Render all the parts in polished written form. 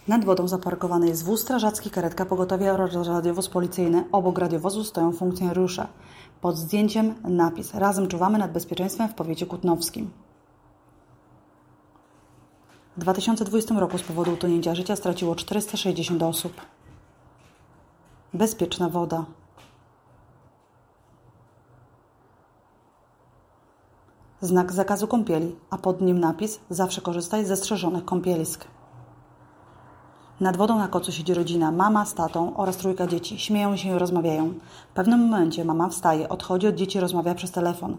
Nad wodą zaparkowany jest wóz strażacki, karetka pogotowia oraz radiowóz policyjny. Obok radiowozu stoją funkcjonariusze. Pod zdjęciem napis: Razem czuwamy nad bezpieczeństwem w powiecie kutnowskim. W 2020 roku z powodu utonięcia życia straciło 460 osób. Bezpieczna woda. Znak zakazu kąpieli, a pod nim napis: Zawsze korzystaj ze strzeżonych kąpielisk. Nad wodą na kocu siedzi rodzina, mama z tatą oraz 3 dzieci. Śmieją się i rozmawiają. W pewnym momencie mama wstaje, odchodzi od dzieci, rozmawia przez telefon.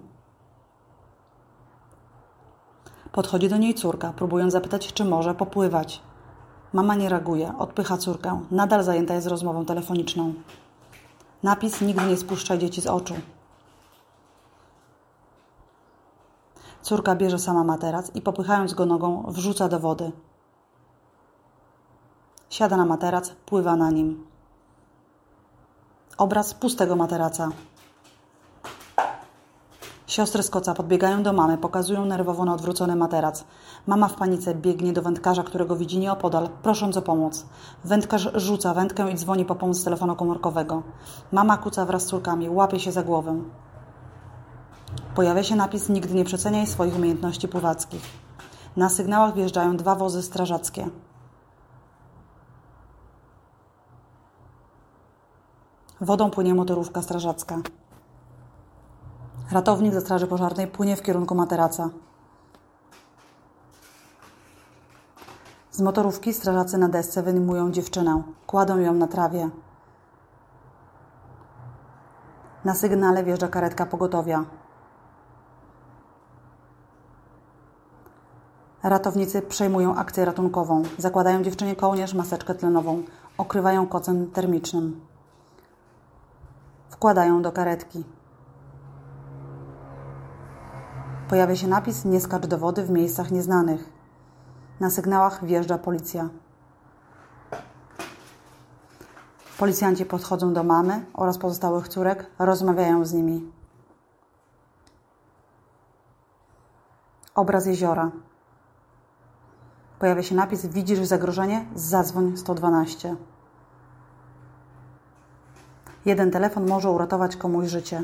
Podchodzi do niej córka, próbując zapytać, czy może popływać. Mama nie reaguje, odpycha córkę. Nadal zajęta jest rozmową telefoniczną. Napis: Nigdy nie spuszczaj dzieci z oczu. Córka bierze sama materac i popychając go nogą wrzuca do wody. Siada na materac, pływa na nim. Obraz pustego materaca. Siostry z koca podbiegają do mamy, pokazują nerwowo na odwrócony materac. Mama w panice biegnie do wędkarza, którego widzi nieopodal, prosząc o pomoc. Wędkarz rzuca wędkę i dzwoni po pomoc z telefonu komórkowego. Mama kuca wraz z córkami, łapie się za głowę. Pojawia się napis: Nigdy nie przeceniaj swoich umiejętności pływackich. Na sygnałach wjeżdżają 2 wozy strażackie. Wodą płynie motorówka strażacka. Ratownik ze straży pożarnej płynie w kierunku materaca. Z motorówki strażacy na desce wyjmują dziewczynę. Kładą ją na trawie. Na sygnale wjeżdża karetka pogotowia. Ratownicy przejmują akcję ratunkową. Zakładają dziewczynie kołnierz, maseczkę tlenową. Okrywają kocem termicznym. Wkładają do karetki. Pojawia się napis: Nie skacz do wody w miejscach nieznanych. Na sygnałach wjeżdża policja. Policjanci podchodzą do mamy oraz pozostałych córek, rozmawiają z nimi. Obraz jeziora. Pojawia się napis: Widzisz zagrożenie? Zadzwoń 112. Jeden telefon może uratować komuś życie.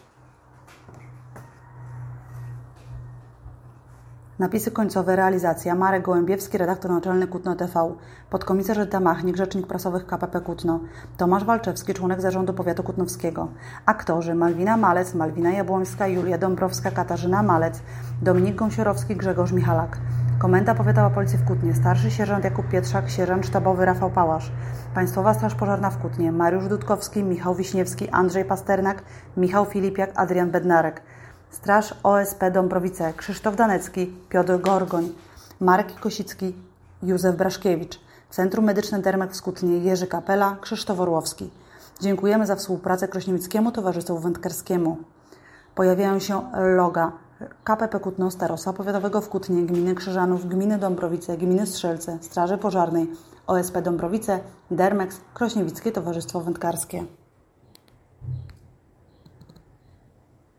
Napisy końcowe, realizacja: Marek Gołębiewski, redaktor naczelny Kutno TV, podkomisarz Edyta Machnik, rzecznik prasowych KPP Kutno, Tomasz Walczewski, członek zarządu powiatu kutnowskiego, aktorzy: Malwina Malec, Malwina Jabłońska, Julia Dąbrowska, Katarzyna Malec, Dominik Gąsiorowski, Grzegorz Michalak. Komenda Powiatowa Policji w Kutnie: starszy sierżant Jakub Pietrzak, sierżant sztabowy Rafał Pałasz, Państwowa Straż Pożarna w Kutnie: Mariusz Dudkowski, Michał Wiśniewski, Andrzej Pasternak, Michał Filipiak, Adrian Bednarek. Straż OSP Dąbrowice: Krzysztof Danecki, Piotr Gorgoń, Marek Kosicki, Józef Braszkiewicz. Centrum Medyczne Dermek w Kutnie: Jerzy Kapela, Krzysztof Orłowski. Dziękujemy za współpracę Krośniewieckiemu Towarzystwu Wędkarskiemu. Pojawiają się loga KPP Kutno, Starosta Powiatowego w Kutnie, Gminy Krzyżanów, Gminy Dąbrowice, Gminy Strzelce, Straży Pożarnej, OSP Dąbrowice, Dermex, Krośniewickie Towarzystwo Wędkarskie.